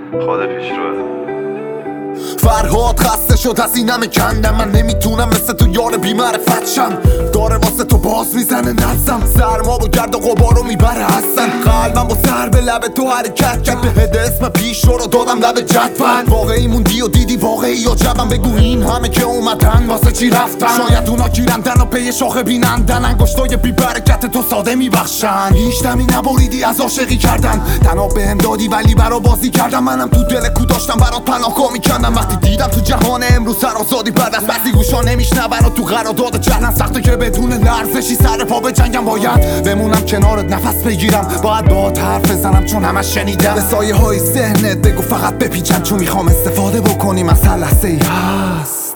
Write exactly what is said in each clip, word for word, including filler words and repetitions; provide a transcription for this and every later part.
خدا پیش روه. فرهاد خسته شد از این همه کندم، من نمیتونم مثل تو یار بی‌معرفت شم. داره واسه تو باز میزنه نفسم، سرما و گرد و غبارو میبره هستن. قلبم با سر به لب تو حرکت کرد، بهت اسم پیش رو دادم لب جدول. واقعی موندی و دیدی واقعی یا جبم، بگو این همه که اومدن واسه چی رفتن. شاید اونا گیرندن و پی شاخه بینندن، انگشتای بی برکت تو ساده میبخشن. هیچ دمی نبریدی از عاشقی کردن، تنها بهم دادی ولی برا بازی کردم. منم تو دل کو داشتم برات پناهگاه میکندم. وقتی دیدم تو جهان امروز سرآزادی بعد از بسی گوشا نمیشنون و تو قرارداد جهنم سخته که بدون لرزشی سر پا به جنگم. باید بمونم کنارت نفس بگیرم، باید باهات حرف بزنم چون همش شنیدم. به سایه های ذهنت بگو فقط بپیچن، چون میخوام استفاده بکنیم از هر لحظه ای هست.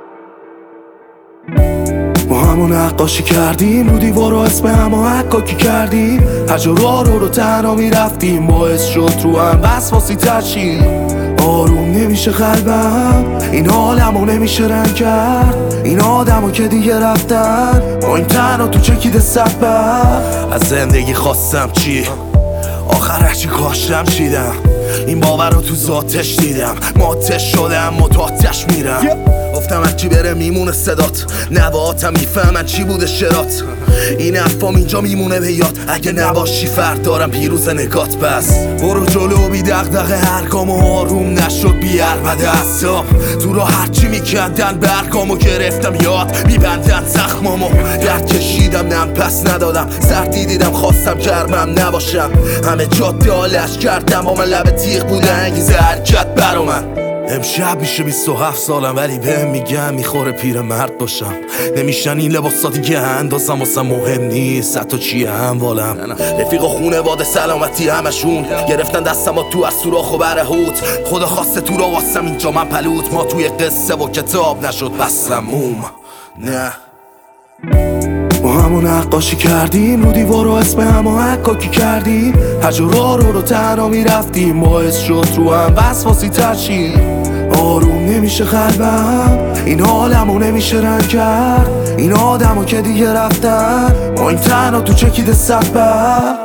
ما همون نقاشی کردیم رو دیوار و اسم همو حکاکی کردیم. هر راه رو رو تنها میرفتیم، باعث شد رو هم بس واسی ترشیم. آروم نمیشه قلبم، این حالمو نمیشه رنگ کرد. این آدمو که دیگه رفتن، ما این تنها تو چکیده سبب. از زندگی خواستم چی؟ آخر هرچی کاشتم چیدم. این باور رو تو ذاتش دیدم، ماتش شدم متاتش میرم. گفتم هرچی بره میمونه صدات، نواتم میفهمن چی بوده شرات. این حرفام اینجا میمونه به یاد، اگه نباشی فرد دارم پیروز نگات. بس برو جلو بی دغدغه، هر گامو آروم نشد بی عربده اعصاب. تو را هرچی میکندن برگامو گرفتم یاد، میبندن زخمامو درد کشیدم نم پس ندادم. سردی دیدم خواستم گرمم نباشم، همه جاده آلش کردم با من لب تیغ بوده انگیزه حرکت برا من. امشب میشه بیست و هفت سالم ولی بهم میگم میخوره پیر مرد باشم. نمیشن این لباسا دیگه اندازم واسم مهم نیست حتی چیه هموالم. رفیق و خونواده سلامتی همشون گرفتن دستم و تو از سوراخ و برهوت. خدا خواسته تو را واسم اینجا من پلوت. ما توی قصه و کتاب نشد بس موم نه. ما همون نقاشی کردیم رو دیوار و اسم همو حکاکی کردیم. هر جا راه رو رو تنها میرفتیم، باعث شد رو هم بس واسی ترشیم. آروم نمیشه قلبم، این حالمو نمیشه رنگ کرد. این آدمو که دیگه رفتن، ما این تنها تو چکیده سبب.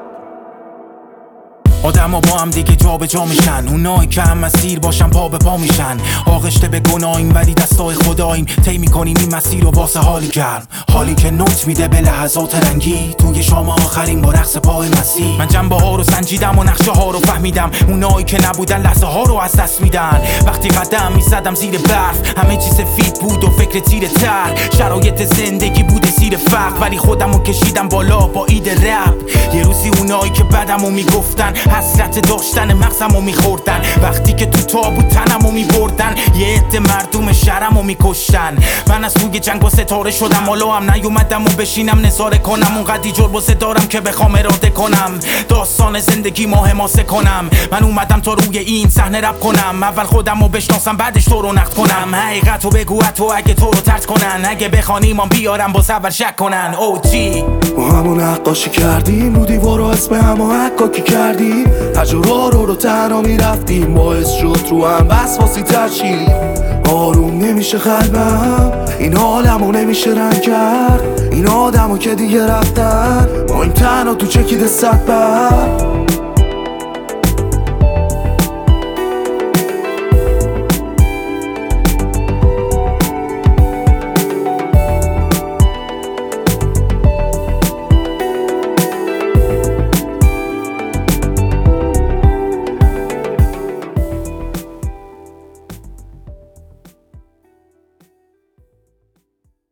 آدم ها با هم دیگه جا به جا میشن، اونایی که هم مسیر باشن پا به پا میشن. آغشته به گناهیم ولی دستای خداییم، طی میکنیم این مسیر رو واسه حالی گرم. حالی که نوت میده به لحظات رنگی، توی شام آخرین با رقص پای مسیح. من جنبه ها رو سنجیدم و نقشه ها رو فهمیدم، اونایی که نبودن لحظه ها رو از دست میدن. وقتی قدم میزدم زیر برف، همه چیز سفید بود و فکر تیره تر. شرایط زندگی بوده زیر فقر، ولی خودمو کشیدم بالا با اید رپ. یه روزی اونایی که بدمو میگفتن، حسرت داشتن مغزمو میخوردن. وقتی که تو تابوت تنمو میبردن، یه عده مردم شهرمو میکشتن. من از توی جنگ با ستاره شدم، حالا هم نیومدم و بشینم نظاره کنم. اونقدی جربوزه دارم که بخوام اراده کنم، داستان زندگی ما حماسه کنم. من اومدم تا روی این صحنه رپ کنم، اول خودمو بشناسم بعدش تو رو نقد کنم. حقیقتو بگو تو اگه تو رو طرد کنن، اگه بخوان ایمان بیارم باز اول شک کنن. او جی ما همون نقاشی کردیم رو دیوار و اسم همو حکاکی کردیم. هر جا راه رو رو تنها میرفتیم، باعث شد رو هم بس واسی ترشیم. آروم نمیشه قلبم، این حالمو نمیشه رنگ کرد. این آدمو که دیگه رفتن، ما این تنها تو چکیده سبب.